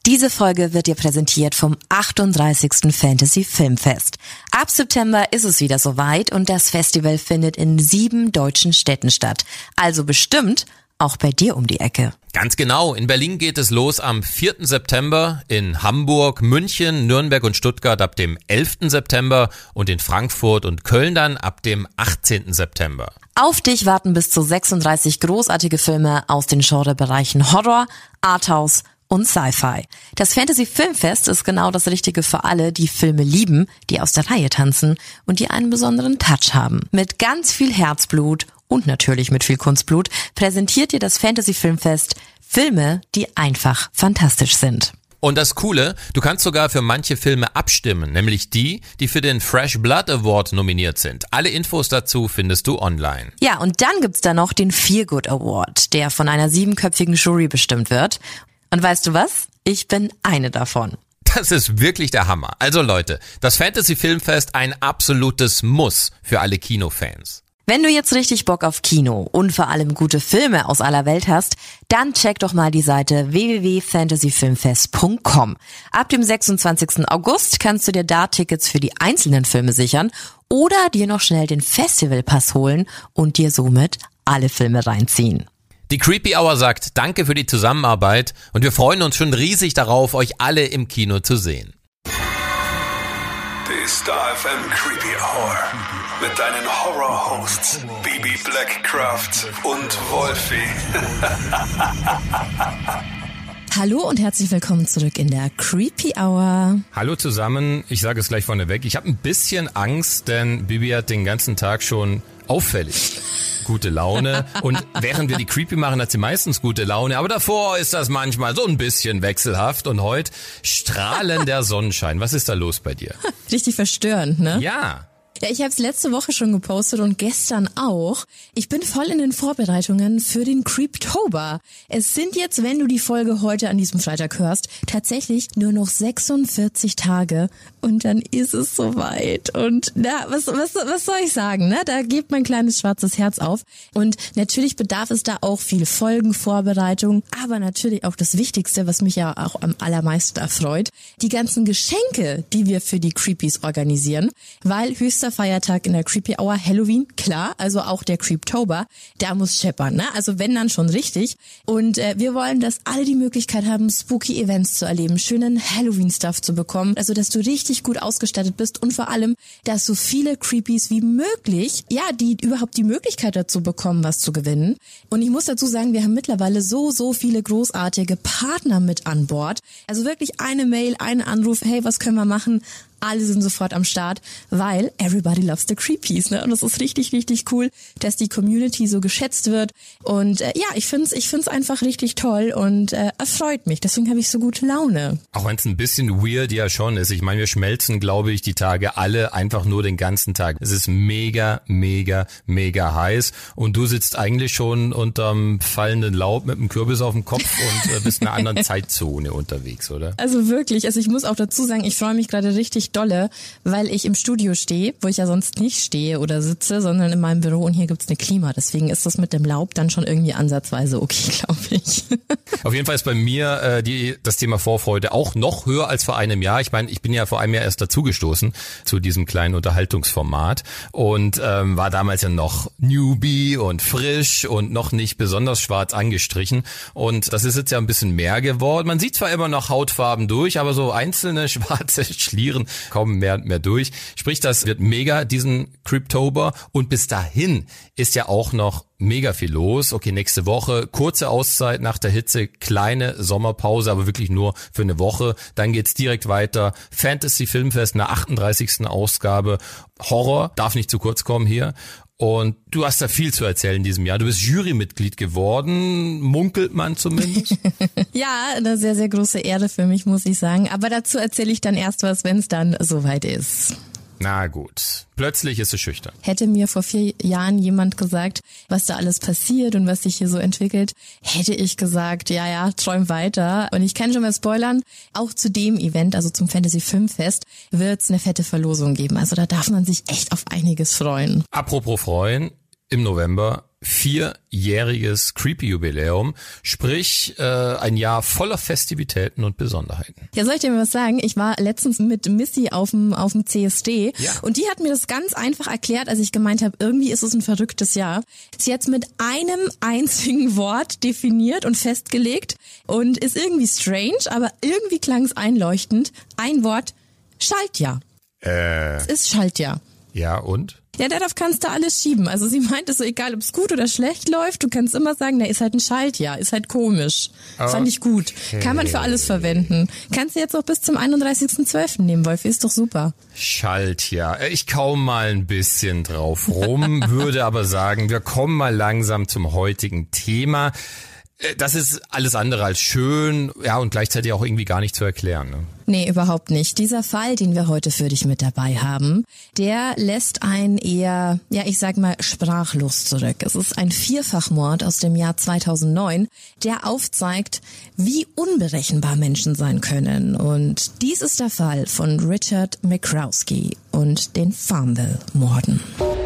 Diese Folge wird dir präsentiert vom 38. Fantasy Filmfest. Ab September ist es wieder soweit und das Festival findet in 7 deutschen Städten statt. Also bestimmt auch bei dir um die Ecke. Ganz genau. In Berlin geht es los am 4. September, in Hamburg, München, Nürnberg und Stuttgart ab dem 11. September und in Frankfurt und Köln dann ab dem 18. September. Auf dich warten bis zu 36 großartige Filme aus den Genrebereichen Horror, Arthouse und Sci-Fi. Das Fantasy Filmfest ist genau das Richtige für alle, die Filme lieben, die aus der Reihe tanzen und die einen besonderen Touch haben. Mit ganz viel Herzblut und natürlich mit viel Kunstblut präsentiert dir das Fantasy Filmfest Filme, die einfach fantastisch sind. Und das Coole, du kannst sogar für manche Filme abstimmen, nämlich die für den Fresh Blood Award nominiert sind. Alle Infos dazu findest du online. Ja, und dann gibt's da noch den Feelgood Award, der von einer 7-köpfigen Jury bestimmt wird. Und weißt du was? Ich bin eine davon. Das ist wirklich der Hammer. Also Leute, das Fantasy Filmfest ein absolutes Muss für alle Kinofans. Wenn du jetzt richtig Bock auf Kino und vor allem gute Filme aus aller Welt hast, dann check doch mal die Seite www.fantasyfilmfest.com. Ab dem 26. August kannst du dir da Tickets für die einzelnen Filme sichern oder dir noch schnell den Festivalpass holen und dir somit alle Filme reinziehen. Die Creepy Hour sagt Danke für die Zusammenarbeit und wir freuen uns schon riesig darauf, euch alle im Kino zu sehen. Die Star FM Creepy Hour mit deinen Horror-Hosts Bibi Blackcraft und Wolfie. Hallo und herzlich willkommen zurück in der Creepy Hour. Hallo zusammen, ich sage es gleich vorneweg, ich habe ein bisschen Angst, denn Bibi hat den ganzen Tag schon auffällig gute Laune und während wir die Creepy machen, hat sie meistens gute Laune, aber davor ist das manchmal so ein bisschen wechselhaft und heute strahlender Sonnenschein. Was ist da los bei dir? Richtig verstörend, ne? Ja. Ja, ich habe es letzte Woche schon gepostet und gestern auch. Ich bin voll in den Vorbereitungen für den Creeptober. Es sind jetzt, wenn du die Folge heute an diesem Freitag hörst, tatsächlich nur noch 46 Tage und dann ist es soweit. Und na, was soll ich sagen, ne? Da geht mein kleines schwarzes Herz auf. Und natürlich bedarf es da auch viel Folgenvorbereitung, aber natürlich auch das Wichtigste, was mich ja auch am allermeisten erfreut, die ganzen Geschenke, die wir für die Creepies organisieren, weil höchster Feiertag in der Creepy Hour, Halloween, klar, also auch der Creeptober, der muss scheppern, ne? Also wenn dann schon richtig. Und wir wollen, dass alle die Möglichkeit haben, spooky Events zu erleben, schönen Halloween-Stuff zu bekommen, also dass du richtig gut ausgestattet bist und vor allem, dass so viele Creepies wie möglich, ja, die überhaupt die Möglichkeit dazu bekommen, was zu gewinnen. Und ich muss dazu sagen, wir haben mittlerweile so viele großartige Partner mit an Bord. Also wirklich eine Mail, einen Anruf, hey, was können wir machen? Alle sind sofort am Start, weil everybody loves the Creepies, ne? Und das ist richtig, richtig cool, dass die Community so geschätzt wird. Und ja, ich find's einfach richtig toll und erfreut mich. Deswegen habe ich so gute Laune. Auch wenn es ein bisschen weird ja schon ist. Ich meine, wir schmelzen, glaube ich, die Tage alle einfach nur den ganzen Tag. Es ist mega, mega, mega heiß. Und du sitzt eigentlich schon unterm fallenden Laub mit einem Kürbis auf dem Kopf und bist in einer anderen Zeitzone unterwegs, oder? Also wirklich, also ich muss auch dazu sagen, ich freue mich gerade richtig dolle, weil ich im Studio stehe, wo ich ja sonst nicht stehe oder sitze, sondern in meinem Büro und hier gibt's eine Klima. Deswegen ist das mit dem Laub dann schon irgendwie ansatzweise okay, glaube ich. Auf jeden Fall ist bei mir das Thema Vorfreude auch noch höher als vor einem Jahr. Ich meine, ich bin ja vor einem Jahr erst dazugestoßen zu diesem kleinen Unterhaltungsformat und war damals ja noch Newbie und frisch und noch nicht besonders schwarz angestrichen. Und das ist jetzt ja ein bisschen mehr geworden. Man sieht zwar immer noch Hautfarben durch, aber so einzelne schwarze Schlieren kommen mehr und mehr durch. Sprich, das wird mega, diesen Creeptober. Und bis dahin ist ja auch noch mega viel los. Okay, nächste Woche, kurze Auszeit nach der Hitze, kleine Sommerpause, aber wirklich nur für eine Woche. Dann geht's direkt weiter. Fantasy Filmfest in der 38. Ausgabe. Horror darf nicht zu kurz kommen hier. Und du hast da viel zu erzählen in diesem Jahr. Du bist Jurymitglied geworden, munkelt man zumindest. Ja, eine sehr, sehr große Ehre für mich, muss ich sagen. Aber dazu erzähle ich dann erst was, wenn es dann soweit ist. Na gut, plötzlich ist es schüchtern. Hätte mir vor 4 Jahren jemand gesagt, was da alles passiert und was sich hier so entwickelt, hätte ich gesagt, ja, träum weiter. Und ich kann schon mal spoilern, auch zu dem Event, also zum Fantasy Filmfest, wird's eine fette Verlosung geben. Also da darf man sich echt auf einiges freuen. Apropos freuen, im November 4-jähriges Creepy-Jubiläum, sprich ein Jahr voller Festivitäten und Besonderheiten. Ja, soll ich dir mal was sagen? Ich war letztens mit Missy auf dem CSD und die hat mir das ganz einfach erklärt, als ich gemeint habe, irgendwie ist es ein verrücktes Jahr. Sie hat es mit einem einzigen Wort definiert und festgelegt und ist irgendwie strange, aber irgendwie klang es einleuchtend. Ein Wort, Schaltjahr. Es ist Schaltjahr. Ja, und? Ja, darauf kannst du alles schieben. Also sie meint es so, egal ob es gut oder schlecht läuft, du kannst immer sagen, na, ist halt ein Schaltjahr, ist halt komisch. Okay. Fand ich gut. Kann man für alles verwenden. Kannst du jetzt auch bis zum 31.12. nehmen, Wolfi, ist doch super. Schaltjahr. Ich kaum mal ein bisschen drauf rum, würde aber sagen, wir kommen mal langsam zum heutigen Thema. Das ist alles andere als schön, ja, und gleichzeitig auch irgendwie gar nicht zu erklären, ne? Nee, überhaupt nicht. Dieser Fall, den wir heute für dich mit dabei haben, der lässt einen eher, ja, ich sag mal, sprachlos zurück. Es ist ein Vierfachmord aus dem Jahr 2009, der aufzeigt, wie unberechenbar Menschen sein können. Und dies ist der Fall von Richard McCrowski und den Farmville-Morden.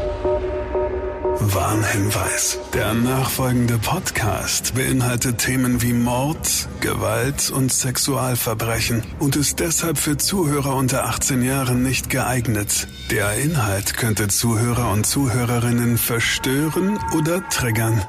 Warnhinweis. Der nachfolgende Podcast beinhaltet Themen wie Mord, Gewalt und Sexualverbrechen und ist deshalb für Zuhörer unter 18 Jahren nicht geeignet. Der Inhalt könnte Zuhörer und Zuhörerinnen verstören oder triggern.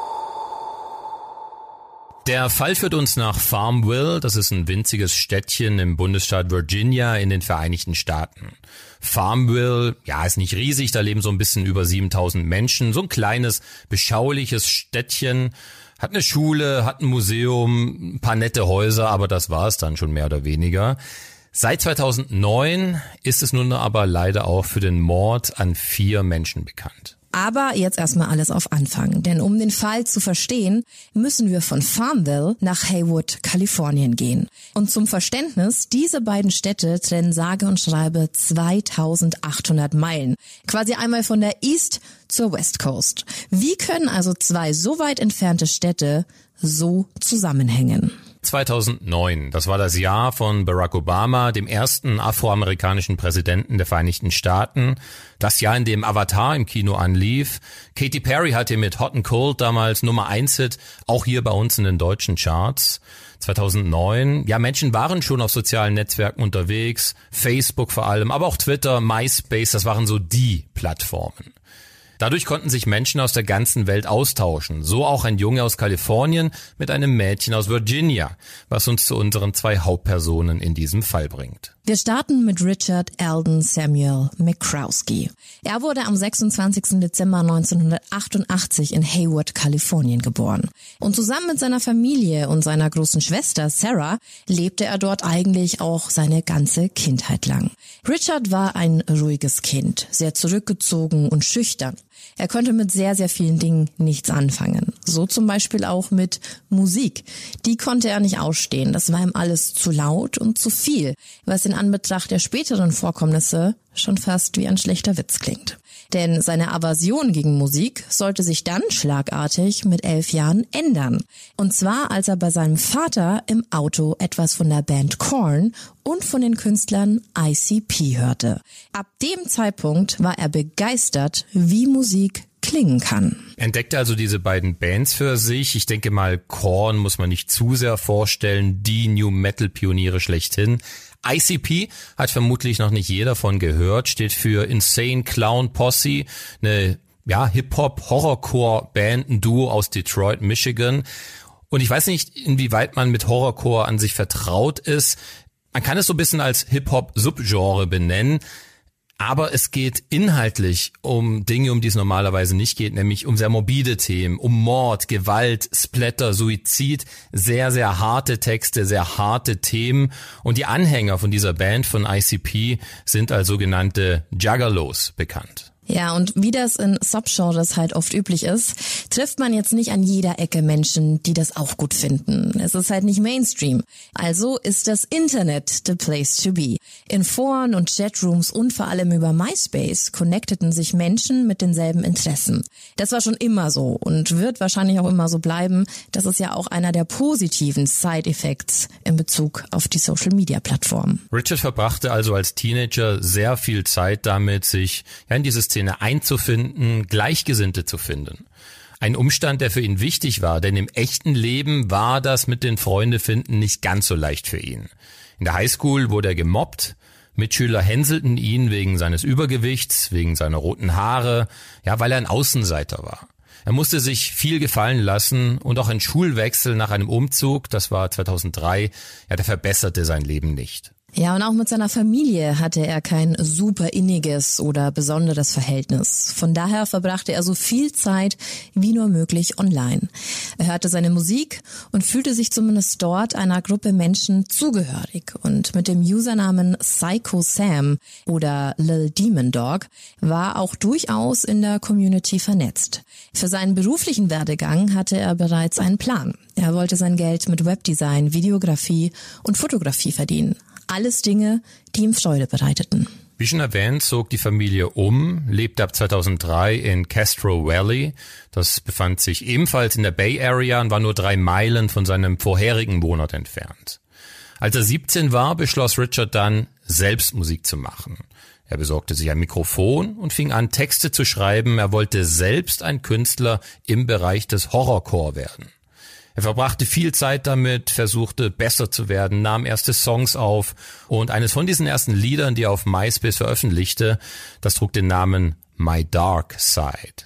Der Fall führt uns nach Farmville, das ist ein winziges Städtchen im Bundesstaat Virginia in den Vereinigten Staaten. Farmville, ja, ist nicht riesig, da leben so ein bisschen über 7.000 Menschen, so ein kleines, beschauliches Städtchen, hat eine Schule, hat ein Museum, ein paar nette Häuser, aber das war es dann schon mehr oder weniger. Seit 2009 ist es nun aber leider auch für den Mord an 4 Menschen bekannt. Aber jetzt erstmal alles auf Anfang, denn um den Fall zu verstehen, müssen wir von Farmville nach Haywood, Kalifornien gehen. Und zum Verständnis, diese beiden Städte trennen sage und schreibe 2800 Meilen. Quasi einmal von der East zur West Coast. Wie können also zwei so weit entfernte Städte so zusammenhängen? 2009, das war das Jahr von Barack Obama, dem ersten afroamerikanischen Präsidenten der Vereinigten Staaten. Das Jahr, in dem Avatar im Kino anlief. Katy Perry hatte mit Hot and Cold damals Nummer 1-Hit, auch hier bei uns in den deutschen Charts. 2009, ja, Menschen waren schon auf sozialen Netzwerken unterwegs, Facebook vor allem, aber auch Twitter, MySpace, das waren so die Plattformen. Dadurch konnten sich Menschen aus der ganzen Welt austauschen. So auch ein Junge aus Kalifornien mit einem Mädchen aus Virginia, was uns zu unseren 2 Hauptpersonen in diesem Fall bringt. Wir starten mit Richard Alden Samuel McCrowski. Er wurde am 26. Dezember 1988 in Haywood, Kalifornien geboren. Und zusammen mit seiner Familie und seiner großen Schwester Sarah lebte er dort eigentlich auch seine ganze Kindheit lang. Richard war ein ruhiges Kind, sehr zurückgezogen und schüchtern. Er konnte mit sehr, sehr vielen Dingen nichts anfangen. So zum Beispiel auch mit Musik. Die konnte er nicht ausstehen. Das war ihm alles zu laut und zu viel, was in Anbetracht der späteren Vorkommnisse schon fast wie ein schlechter Witz klingt. Denn seine Aversion gegen Musik sollte sich dann schlagartig mit 11 Jahren ändern. Und zwar, als er bei seinem Vater im Auto etwas von der Band Korn und von den Künstlern ICP hörte. Ab dem Zeitpunkt war er begeistert, wie Musik klingen kann. Entdeckte also diese beiden Bands für sich. Ich denke mal, Korn muss man nicht zu sehr vorstellen, die New-Metal-Pioniere schlechthin. ICP hat vermutlich noch nicht jeder von gehört, steht für Insane Clown Posse, eine Hip-Hop-Horrorcore-Band, ein Duo aus Detroit, Michigan. Und ich weiß nicht, inwieweit man mit Horrorcore an sich vertraut ist. Man kann es so ein bisschen als Hip-Hop-Subgenre benennen. Aber es geht inhaltlich um Dinge, um die es normalerweise nicht geht, nämlich um sehr morbide Themen, um Mord, Gewalt, Splatter, Suizid, sehr, sehr harte Texte, sehr harte Themen. Und die Anhänger von dieser Band von ICP sind als sogenannte Juggalos bekannt. Ja, und wie das in Subgenres halt oft üblich ist, trifft man jetzt nicht an jeder Ecke Menschen, die das auch gut finden. Es ist halt nicht Mainstream. Also ist das Internet the place to be. In Foren und Chatrooms und vor allem über MySpace connecteten sich Menschen mit denselben Interessen. Das war schon immer so und wird wahrscheinlich auch immer so bleiben. Das ist ja auch einer der positiven Side-Effects in Bezug auf die Social-Media-Plattformen. Richard verbrachte also als Teenager sehr viel Zeit damit, sich in dieses Szene einzufinden, Gleichgesinnte zu finden. Ein Umstand, der für ihn wichtig war, denn im echten Leben war das mit den Freunde-Finden nicht ganz so leicht für ihn. In der Highschool wurde er gemobbt. Mitschüler hänselten ihn wegen seines Übergewichts, wegen seiner roten Haare, ja, weil er ein Außenseiter war. Er musste sich viel gefallen lassen und auch ein Schulwechsel nach einem Umzug, das war 2003, ja, der verbesserte sein Leben nicht. Ja, und auch mit seiner Familie hatte er kein super inniges oder besonderes Verhältnis. Von daher verbrachte er so viel Zeit wie nur möglich online. Er hörte seine Musik und fühlte sich zumindest dort einer Gruppe Menschen zugehörig. Und mit dem Usernamen Psycho Sam oder Lil Demon Dog war auch durchaus in der Community vernetzt. Für seinen beruflichen Werdegang hatte er bereits einen Plan. Er wollte sein Geld mit Webdesign, Videografie und Fotografie verdienen. Alles Dinge, die ihm Freude bereiteten. Wie schon erwähnt, zog die Familie lebte ab 2003 in Castro Valley. Das befand sich ebenfalls in der Bay Area und war nur 3 Meilen von seinem vorherigen Wohnort entfernt. Als er 17 war, beschloss Richard dann, selbst Musik zu machen. Er besorgte sich ein Mikrofon und fing an, Texte zu schreiben. Er wollte selbst ein Künstler im Bereich des Horrorcore werden. Er verbrachte viel Zeit damit, versuchte besser zu werden, nahm erste Songs auf und eines von diesen ersten Liedern, die er auf MySpace veröffentlichte, das trug den Namen My Dark Side.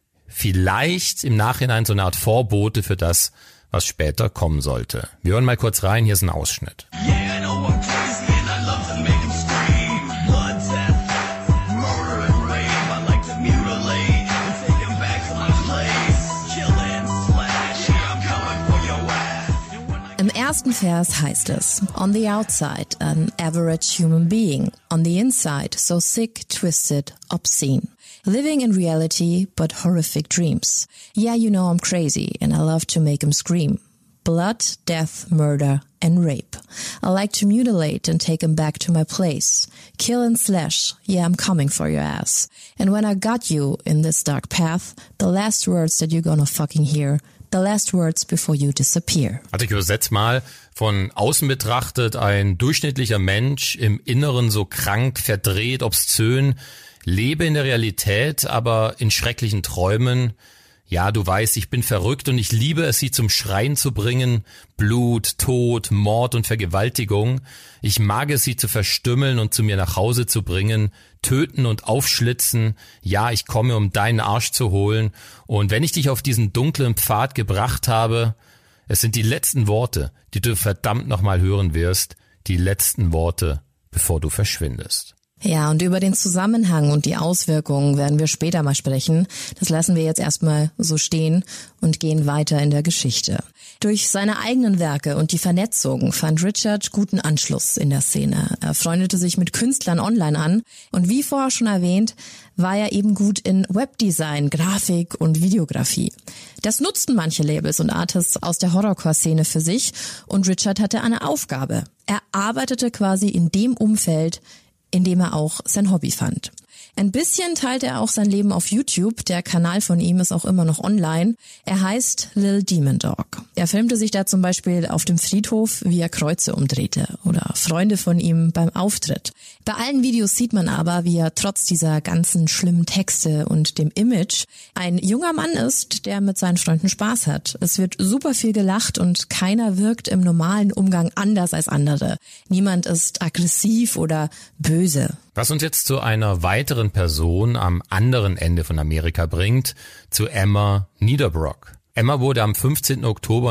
Vielleicht im Nachhinein so eine Art Vorbote für das, was später kommen sollte. Wir hören mal kurz rein, hier ist ein Ausschnitt. Yeah, I know I'm crazy and I love to make them scream. Blood, death, murder and rape. I like to mutilate and take them back to my place. Kill and slash, yeah, I'm coming for your ass. Im ersten Vers heißt es: On the outside, an average human being. On the inside, so sick, twisted, obscene. Living in reality, but horrific dreams. Yeah, you know I'm crazy and I love to make them scream. Blood, death, murder and rape. I like to mutilate and take them back to my place. Kill and slash, yeah, I'm coming for your ass. And when I got you in this dark path, the last words that you're gonna fucking hear, the last words before you disappear. Also ich übersetze mal, von außen betrachtet ein durchschnittlicher Mensch, im Inneren so krank, verdreht, obszön, lebe in der Realität, aber in schrecklichen Träumen. Ja, du weißt, ich bin verrückt und ich liebe es, sie zum Schreien zu bringen. Blut, Tod, Mord und Vergewaltigung. Ich mag es, sie zu verstümmeln und zu mir nach Hause zu bringen. Töten und aufschlitzen. Ja, ich komme, um deinen Arsch zu holen. Und wenn ich dich auf diesen dunklen Pfad gebracht habe, es sind die letzten Worte, die du verdammt nochmal hören wirst. Die letzten Worte, bevor du verschwindest. Ja, und über den Zusammenhang und die Auswirkungen werden wir später mal sprechen. Das lassen wir jetzt erstmal so stehen und gehen weiter in der Geschichte. Durch seine eigenen Werke und die Vernetzung fand Richard guten Anschluss in der Szene. Er freundete sich mit Künstlern online an und wie vorher schon erwähnt, war er eben gut in Webdesign, Grafik und Videografie. Das nutzten manche Labels und Artists aus der Horrorcore-Szene für sich und Richard hatte eine Aufgabe. Er arbeitete quasi in dem Umfeld, in dem er auch sein Hobby fand. Ein bisschen teilt er auch sein Leben auf YouTube. Der Kanal von ihm ist auch immer noch online. Er heißt Lil Demon Dog. Er filmte sich da zum Beispiel auf dem Friedhof, wie er Kreuze umdrehte oder Freunde von ihm beim Auftritt. Bei allen Videos sieht man aber, wie er trotz dieser ganzen schlimmen Texte und dem Image ein junger Mann ist, der mit seinen Freunden Spaß hat. Es wird super viel gelacht und keiner wirkt im normalen Umgang anders als andere. Niemand ist aggressiv oder böse. Was uns jetzt zu einer weiteren Person am anderen Ende von Amerika bringt, zu Emma Niederbrock. Emma wurde am 15. Oktober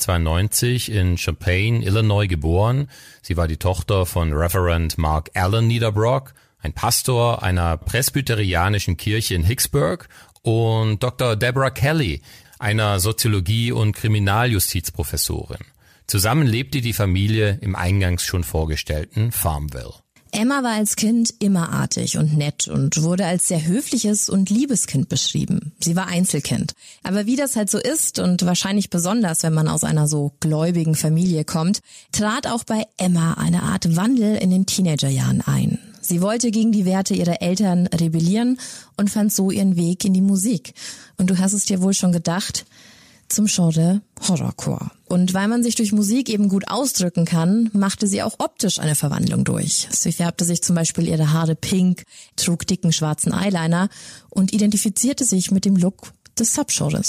1992 in Champaign, Illinois geboren. Sie war die Tochter von Reverend Mark Allen Niederbrock, ein Pastor einer presbyterianischen Kirche in Hicksburg, und Dr. Deborah Kelly, einer Soziologie- und Kriminaljustizprofessorin. Zusammen lebte die Familie im eingangs schon vorgestellten Farmville. Emma war als Kind immer artig und nett und wurde als sehr höfliches und liebes Kind beschrieben. Sie war Einzelkind. Aber wie das halt so ist und wahrscheinlich besonders, wenn man aus einer so gläubigen Familie kommt, trat auch bei Emma eine Art Wandel in den Teenagerjahren ein. Sie wollte gegen die Werte ihrer Eltern rebellieren und fand so ihren Weg in die Musik. Und du hast es dir wohl schon gedacht, zum Genre Horrorcore. Und weil man sich durch Musik eben gut ausdrücken kann, machte sie auch optisch eine Verwandlung durch. Sie färbte sich zum Beispiel ihre Haare pink, trug dicken schwarzen Eyeliner und identifizierte sich mit dem Look des Subgenres.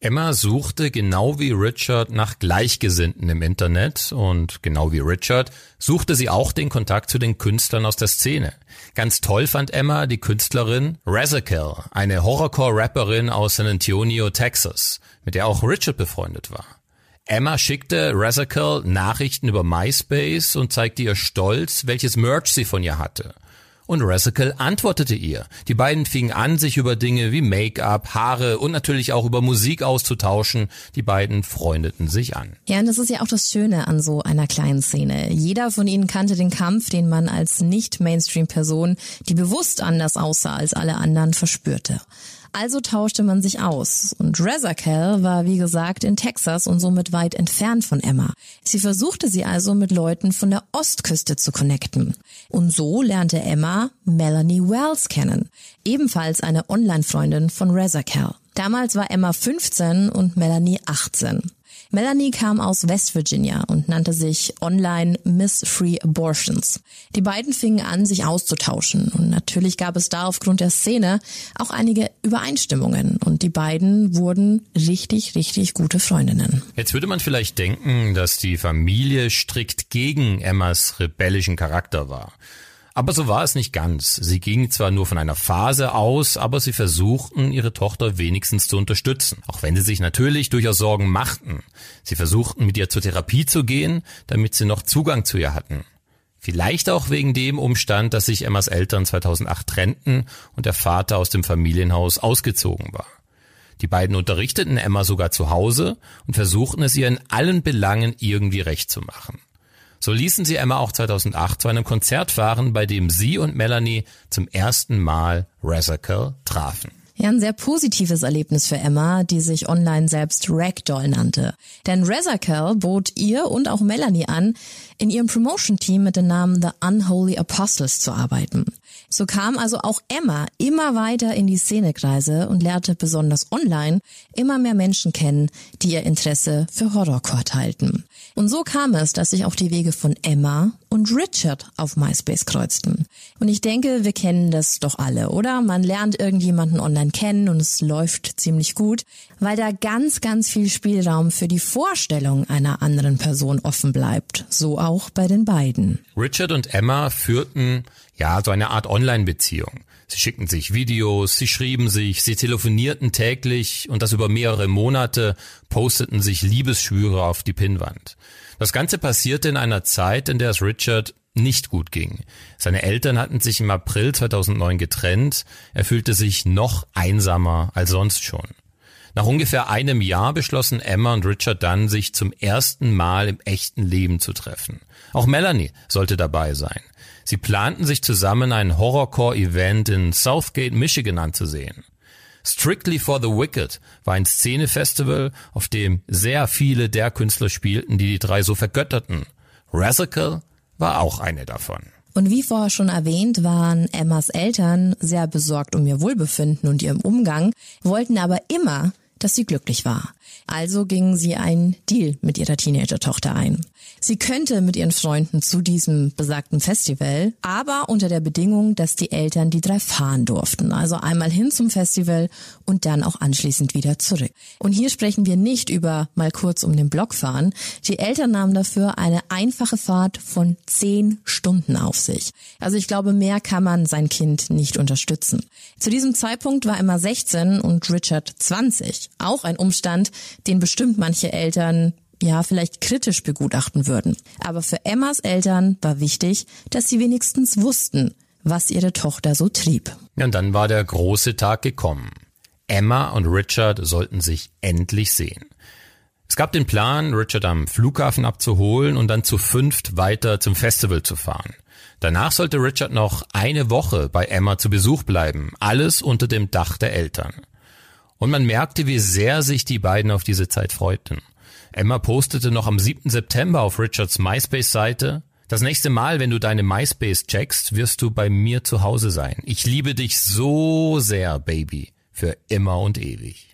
Emma suchte genau wie Richard nach Gleichgesinnten im Internet und genau wie Richard suchte sie auch den Kontakt zu den Künstlern aus der Szene. Ganz toll fand Emma die Künstlerin Razakel, eine Horrorcore-Rapperin aus San Antonio, Texas, mit der auch Richard befreundet war. Emma schickte Razakel Nachrichten über MySpace und zeigte ihr stolz, welches Merch sie von ihr hatte. Und Razakel antwortete ihr. Die beiden fingen an, sich über Dinge wie Make-up, Haare und natürlich auch über Musik auszutauschen. Die beiden freundeten sich an. Ja, und das ist ja auch das Schöne an so einer kleinen Szene. Jeder von ihnen kannte den Kampf, den man als Nicht-Mainstream-Person, die bewusst anders aussah als alle anderen, verspürte. Also tauschte man sich aus. Und Razakel war, wie gesagt, in Texas und somit weit entfernt von Emma. Sie versuchte sie also mit Leuten von der Ostküste zu connecten. Und so lernte Emma Melanie Wells kennen. Ebenfalls eine Online-Freundin von Razakel. Damals war Emma 15 und Melanie 18. Melanie kam aus West Virginia und nannte sich online Miss Free Abortions. Die beiden fingen an, sich auszutauschen und natürlich gab es da aufgrund der Szene auch einige Übereinstimmungen und die beiden wurden richtig, richtig gute Freundinnen. Jetzt würde man vielleicht denken, dass die Familie strikt gegen Emmas rebellischen Charakter war. Aber so war es nicht ganz. Sie gingen zwar nur von einer Phase aus, aber sie versuchten, ihre Tochter wenigstens zu unterstützen. Auch wenn sie sich natürlich durchaus Sorgen machten. Sie versuchten, mit ihr zur Therapie zu gehen, damit sie noch Zugang zu ihr hatten. Vielleicht auch wegen dem Umstand, dass sich Emmas Eltern 2008 trennten und der Vater aus dem Familienhaus ausgezogen war. Die beiden unterrichteten Emma sogar zu Hause und versuchten es ihr in allen Belangen irgendwie recht zu machen. So ließen sie Emma auch 2008 zu einem Konzert fahren, bei dem sie und Melanie zum ersten Mal Razakel trafen. Ja, ein sehr positives Erlebnis für Emma, die sich online selbst Ragdoll nannte. Denn Razakel bot ihr und auch Melanie an, in ihrem Promotion-Team mit dem Namen The Unholy Apostles zu arbeiten. So kam also auch Emma immer weiter in die Szenekreise und lernte besonders online immer mehr Menschen kennen, die ihr Interesse für Horrorcore teilten. Und so kam es, dass sich auch die Wege von Emma und Richard auf MySpace kreuzten. Und ich denke, wir kennen das doch alle, oder? Man lernt irgendjemanden online kennen und es läuft ziemlich gut, weil da ganz, ganz viel Spielraum für die Vorstellung einer anderen Person offen bleibt. So auch bei den beiden. Richard und Emma führten so eine Art Online-Beziehung. Sie schickten sich Videos, sie schrieben sich, sie telefonierten täglich und das über mehrere Monate, posteten sich Liebesschwüre auf die Pinnwand. Das Ganze passierte in einer Zeit, in der es Richard nicht gut ging. Seine Eltern hatten sich im April 2009 getrennt. Er fühlte sich noch einsamer als sonst schon. Nach ungefähr einem Jahr beschlossen Emma und Richard dann, sich zum ersten Mal im echten Leben zu treffen. Auch Melanie sollte dabei sein. Sie planten, sich zusammen ein Horrorcore-Event in Southgate, Michigan anzusehen. Strictly for the Wicked war ein Szenefestival, auf dem sehr viele der Künstler spielten, die drei so vergötterten. Razakel war auch eine davon. Und wie vorher schon erwähnt, waren Emmas Eltern sehr besorgt um ihr Wohlbefinden und ihrem Umgang, wollten aber immer, dass sie glücklich war. Also gingen sie einen Deal mit ihrer Teenager-Tochter ein. Sie könnte mit ihren Freunden zu diesem besagten Festival, aber unter der Bedingung, dass die Eltern die drei fahren durften. Also einmal hin zum Festival und dann auch anschließend wieder zurück. Und hier sprechen wir nicht über mal kurz um den Block fahren. Die Eltern nahmen dafür eine einfache Fahrt von 10 Stunden auf sich. Also ich glaube, mehr kann man sein Kind nicht unterstützen. Zu diesem Zeitpunkt war Emma 16 und Richard 20. Auch ein Umstand, den bestimmt manche Eltern vielleicht kritisch begutachten würden. Aber für Emmas Eltern war wichtig, dass sie wenigstens wussten, was ihre Tochter so trieb. Ja, und dann war der große Tag gekommen. Emma und Richard sollten sich endlich sehen. Es gab den Plan, Richard am Flughafen abzuholen und dann zu 5 weiter zum Festival zu fahren. Danach sollte Richard noch eine Woche bei Emma zu Besuch bleiben, alles unter dem Dach der Eltern. Und man merkte, wie sehr sich die beiden auf diese Zeit freuten. Emma postete noch am 7. September auf Richards MySpace-Seite: Das nächste Mal, wenn du deine MySpace checkst, wirst du bei mir zu Hause sein. Ich liebe dich so sehr, Baby, für immer und ewig.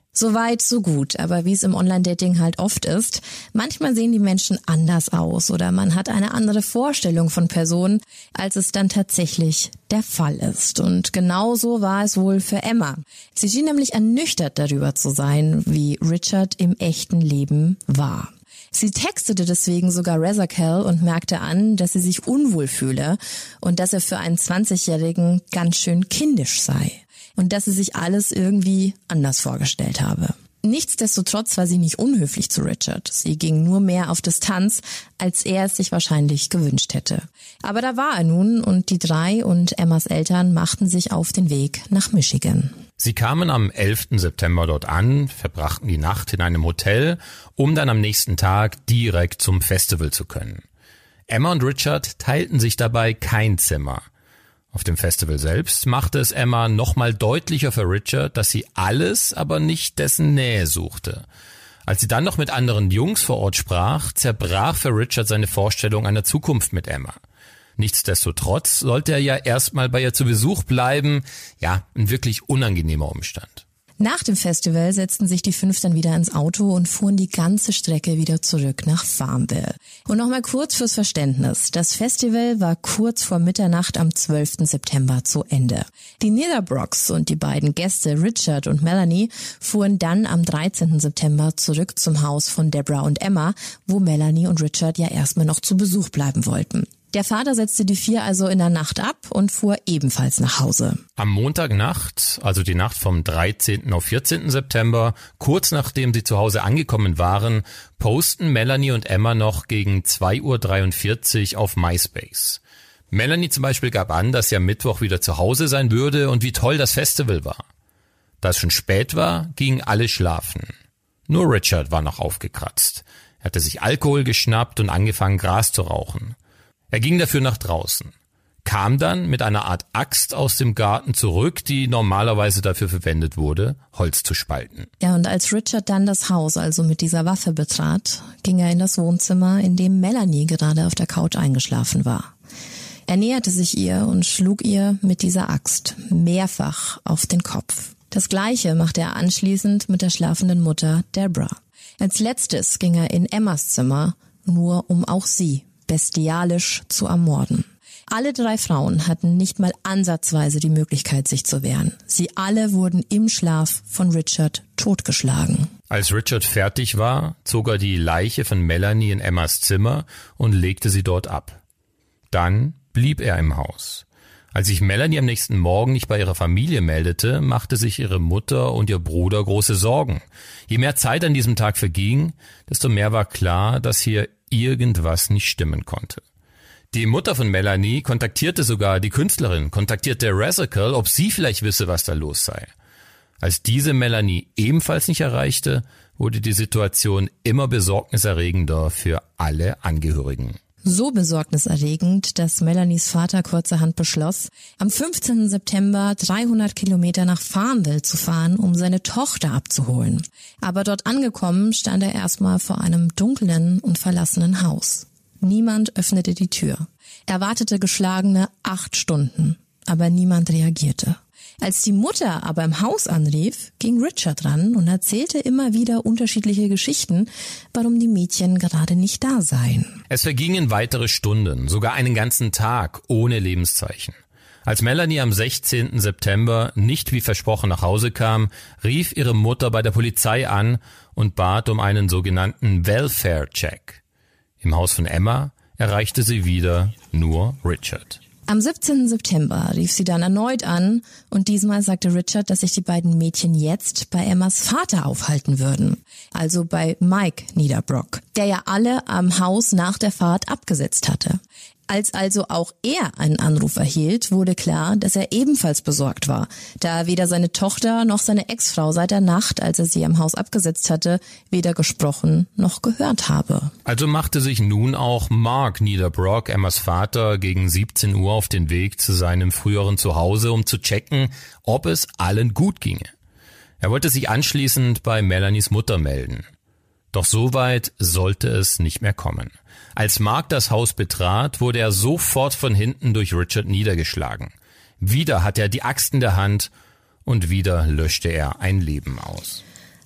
Soweit, so gut, aber wie es im Online-Dating halt oft ist, manchmal sehen die Menschen anders aus oder man hat eine andere Vorstellung von Personen, als es dann tatsächlich der Fall ist. Und genauso war es wohl für Emma. Sie schien nämlich ernüchtert darüber zu sein, wie Richard im echten Leben war. Sie textete deswegen sogar Razakel und merkte an, dass sie sich unwohl fühle und dass er für einen 20-Jährigen ganz schön kindisch sei. Und dass sie sich alles irgendwie anders vorgestellt habe. Nichtsdestotrotz war sie nicht unhöflich zu Richard. Sie ging nur mehr auf Distanz, als er es sich wahrscheinlich gewünscht hätte. Aber da war er nun und die drei und Emmas Eltern machten sich auf den Weg nach Michigan. Sie kamen am 11. September dort an, verbrachten die Nacht in einem Hotel, um dann am nächsten Tag direkt zum Festival zu können. Emma und Richard teilten sich dabei kein Zimmer. Auf dem Festival selbst machte es Emma nochmal deutlicher für Richard, dass sie alles, aber nicht dessen Nähe suchte. Als sie dann noch mit anderen Jungs vor Ort sprach, zerbrach für Richard seine Vorstellung einer Zukunft mit Emma. Nichtsdestotrotz sollte er ja erstmal bei ihr zu Besuch bleiben. Ja, ein wirklich unangenehmer Umstand. Nach dem Festival setzten sich die 5 dann wieder ins Auto und fuhren die ganze Strecke wieder zurück nach Farmville. Und nochmal kurz fürs Verständnis. Das Festival war kurz vor Mitternacht am 12. September zu Ende. Die Niederbrocks und die beiden Gäste Richard und Melanie fuhren dann am 13. September zurück zum Haus von Deborah und Emma, wo Melanie und Richard ja erstmal noch zu Besuch bleiben wollten. Der Vater setzte die 4 also in der Nacht ab und fuhr ebenfalls nach Hause. Am Montagnacht, also die Nacht vom 13. auf 14. September, kurz nachdem sie zu Hause angekommen waren, posten Melanie und Emma noch gegen 2:43 Uhr auf MySpace. Melanie zum Beispiel gab an, dass sie am Mittwoch wieder zu Hause sein würde und wie toll das Festival war. Da es schon spät war, gingen alle schlafen. Nur Richard war noch aufgekratzt. Er hatte sich Alkohol geschnappt und angefangen, Gras zu rauchen. Er ging dafür nach draußen, kam dann mit einer Art Axt aus dem Garten zurück, die normalerweise dafür verwendet wurde, Holz zu spalten. Ja, und als Richard dann das Haus also mit dieser Waffe betrat, ging er in das Wohnzimmer, in dem Melanie gerade auf der Couch eingeschlafen war. Er näherte sich ihr und schlug ihr mit dieser Axt mehrfach auf den Kopf. Das Gleiche machte er anschließend mit der schlafenden Mutter Deborah. Als letztes ging er in Emmas Zimmer, nur um auch sie bestialisch zu ermorden. Alle 3 Frauen hatten nicht mal ansatzweise die Möglichkeit, sich zu wehren. Sie alle wurden im Schlaf von Richard totgeschlagen. Als Richard fertig war, zog er die Leiche von Melanie in Emmas Zimmer und legte sie dort ab. Dann blieb er im Haus. Als sich Melanie am nächsten Morgen nicht bei ihrer Familie meldete, machte sich ihre Mutter und ihr Bruder große Sorgen. Je mehr Zeit an diesem Tag verging, desto mehr war klar, dass hier irgendwas nicht stimmen konnte. Die Mutter von Melanie kontaktierte sogar die Künstlerin, kontaktierte Razakel, ob sie vielleicht wisse, was da los sei. Als diese Melanie ebenfalls nicht erreichte, wurde die Situation immer besorgniserregender für alle Angehörigen. So besorgniserregend, dass Melanies Vater kurzerhand beschloss, am 15. September 300 Kilometer nach Farmville zu fahren, um seine Tochter abzuholen. Aber dort angekommen stand er erstmal vor einem dunklen und verlassenen Haus. Niemand öffnete die Tür. Er wartete geschlagene 8 Stunden, aber niemand reagierte. Als die Mutter aber im Haus anrief, ging Richard ran und erzählte immer wieder unterschiedliche Geschichten, warum die Mädchen gerade nicht da seien. Es vergingen weitere Stunden, sogar einen ganzen Tag ohne Lebenszeichen. Als Melanie am 16. September nicht wie versprochen nach Hause kam, rief ihre Mutter bei der Polizei an und bat um einen sogenannten Welfare-Check. Im Haus von Emma erreichte sie wieder nur Richard. Am 17. September rief sie dann erneut an und diesmal sagte Richard, dass sich die beiden Mädchen jetzt bei Emmas Vater aufhalten würden. Also bei Mike Niederbrock, der ja alle am Haus nach der Fahrt abgesetzt hatte. Als also auch er einen Anruf erhielt, wurde klar, dass er ebenfalls besorgt war, da weder seine Tochter noch seine Ex-Frau seit der Nacht, als er sie am Haus abgesetzt hatte, weder gesprochen noch gehört habe. Also machte sich nun auch Mark Niederbrock, Emmas Vater, gegen 17 Uhr auf den Weg zu seinem früheren Zuhause, um zu checken, ob es allen gut ginge. Er wollte sich anschließend bei Melanies Mutter melden. Doch so weit sollte es nicht mehr kommen. Als Mark das Haus betrat, wurde er sofort von hinten durch Richard niedergeschlagen. Wieder hatte er die Axt in der Hand und wieder löschte er ein Leben aus.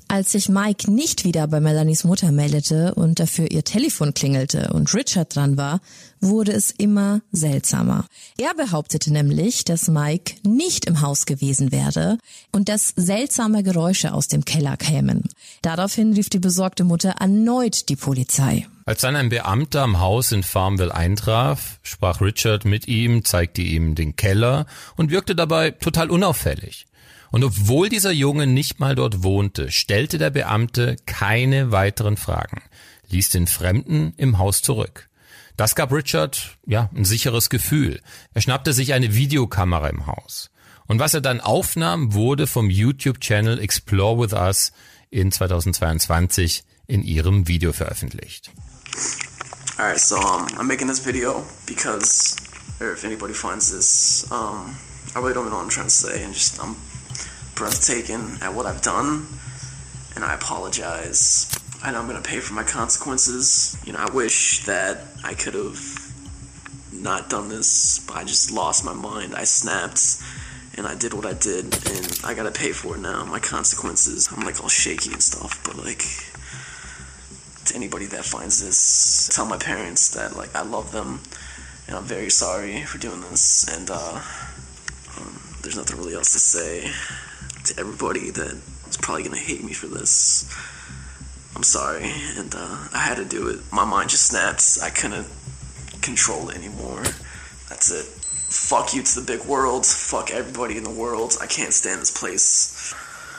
Als sich Mike nicht wieder bei Melanies Mutter meldete und dafür ihr Telefon klingelte und Richard dran war, wurde es immer seltsamer. Er behauptete nämlich, dass Mike nicht im Haus gewesen wäre und dass seltsame Geräusche aus dem Keller kämen. Daraufhin rief die besorgte Mutter erneut die Polizei. Als dann ein Beamter am Haus in Farmville eintraf, sprach Richard mit ihm, zeigte ihm den Keller und wirkte dabei total unauffällig. Und obwohl dieser Junge nicht mal dort wohnte, stellte der Beamte keine weiteren Fragen, ließ den Fremden im Haus zurück. Das gab Richard, ein sicheres Gefühl. Er schnappte sich eine Videokamera im Haus. Und was er dann aufnahm, wurde vom YouTube-Channel Explore With Us in 2022 in ihrem Video veröffentlicht. Alright, so I'm making this video because, or if anybody finds this, I really don't know what I'm trying to say, and just I'm breathtaking at what I've done, and I apologize. I know I'm gonna pay for my consequences. I wish that I could have not done this, but I just lost my mind. I snapped, and I did what I did, and I gotta pay for it now. My consequences. I'm all shaky and stuff, but to anybody that finds this, tell my parents that I love them, and I'm very sorry for doing this, and there's nothing really else to say. To everybody that is probably gonna hate me for this, I'm sorry, and I had to do it. My mind just snapped. I couldn't control it anymore. That's it. Fuck you to the big world. Fuck everybody in the world. I can't stand this place.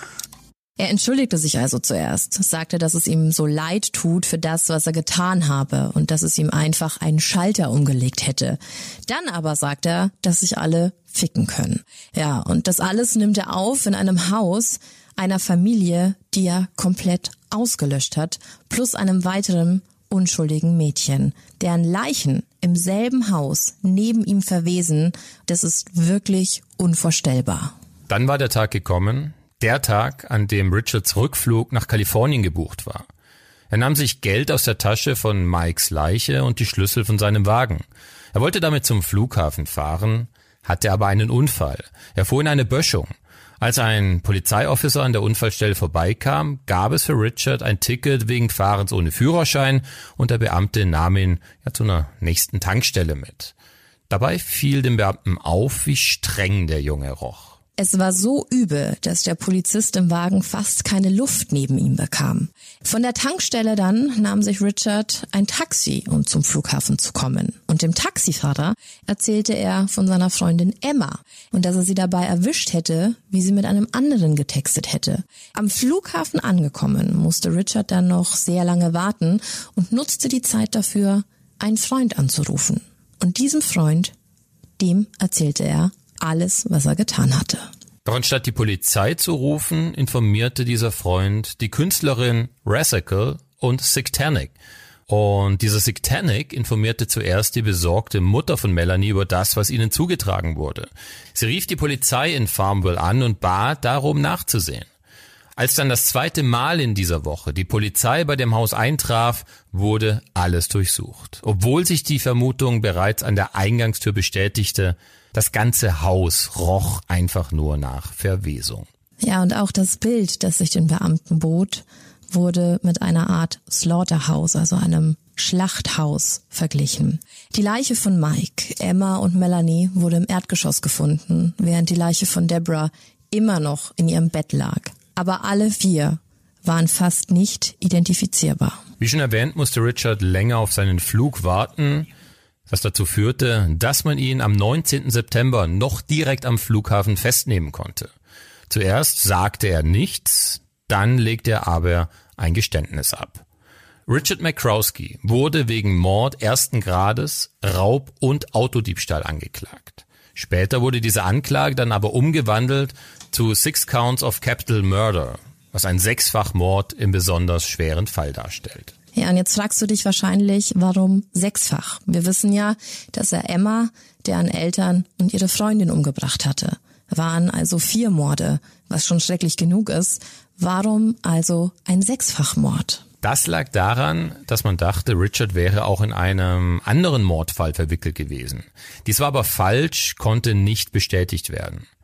Er entschuldigte sich also zuerst, sagte, dass es ihm so leid tut für das, was er getan habe und dass es ihm einfach einen Schalter umgelegt hätte. Dann aber sagt er, dass sich alle ficken können. Ja, und das alles nimmt er auf in einem Haus einer Familie, die er komplett ausgelöscht hat, plus einem weiteren unschuldigen Mädchen, deren Leichen im selben Haus neben ihm verwesen. Das ist wirklich unvorstellbar. Dann war der Tag gekommen, der Tag, an dem Richards Rückflug nach Kalifornien gebucht war. Er nahm sich Geld aus der Tasche von Mikes Leiche und die Schlüssel von seinem Wagen. Er wollte damit zum Flughafen fahren, hatte aber einen Unfall. Er fuhr in eine Böschung. Als ein Polizeiofficer an der Unfallstelle vorbeikam, gab es für Richard ein Ticket wegen Fahrens ohne Führerschein und der Beamte nahm ihn zu einer nächsten Tankstelle mit. Dabei fiel dem Beamten auf, wie streng der Junge roch. Es war so übel, dass der Polizist im Wagen fast keine Luft neben ihm bekam. Von der Tankstelle dann nahm sich Richard ein Taxi, um zum Flughafen zu kommen. Und dem Taxifahrer erzählte er von seiner Freundin Emma und dass er sie dabei erwischt hätte, wie sie mit einem anderen getextet hätte. Am Flughafen angekommen, musste Richard dann noch sehr lange warten und nutzte die Zeit dafür, einen Freund anzurufen. Und diesem Freund, dem erzählte er alles, was er getan hatte. Doch anstatt die Polizei zu rufen, informierte dieser Freund die Künstlerin Razacle und Sicktanic. Und dieser Sicktanic informierte zuerst die besorgte Mutter von Melanie über das, was ihnen zugetragen wurde. Sie rief die Polizei in Farmville an und bat darum nachzusehen. Als dann das zweite Mal in dieser Woche die Polizei bei dem Haus eintraf, wurde alles durchsucht. Obwohl sich die Vermutung bereits an der Eingangstür bestätigte, das ganze Haus roch einfach nur nach Verwesung. Ja, und auch das Bild, das sich den Beamten bot, wurde mit einer Art Slaughterhouse, also einem Schlachthaus, verglichen. Die Leiche von Mike, Emma und Melanie wurde im Erdgeschoss gefunden, während die Leiche von Deborah immer noch in ihrem Bett lag. Aber alle 4 waren fast nicht identifizierbar. Wie schon erwähnt, musste Richard länger auf seinen Flug warten, was dazu führte, dass man ihn am 19. September noch direkt am Flughafen festnehmen konnte. Zuerst sagte er nichts, dann legte er aber ein Geständnis ab. Richard McCroskey wurde wegen Mord 1. Grades, Raub und Autodiebstahl angeklagt. Später wurde diese Anklage dann aber umgewandelt zu 6 Counts of Capital Murder, was ein 6-fach-Mord im besonders schweren Fall darstellt. Ja, und jetzt fragst du dich wahrscheinlich, warum 6-fach? Wir wissen ja, dass er Emma, deren Eltern und ihre Freundin umgebracht hatte. Waren also 4 Morde, was schon schrecklich genug ist. Warum also ein 6-fach-Mord? Das lag daran, dass man dachte, Richard wäre auch in einem anderen Mordfall verwickelt gewesen. Dies war aber falsch, konnte nicht bestätigt werden.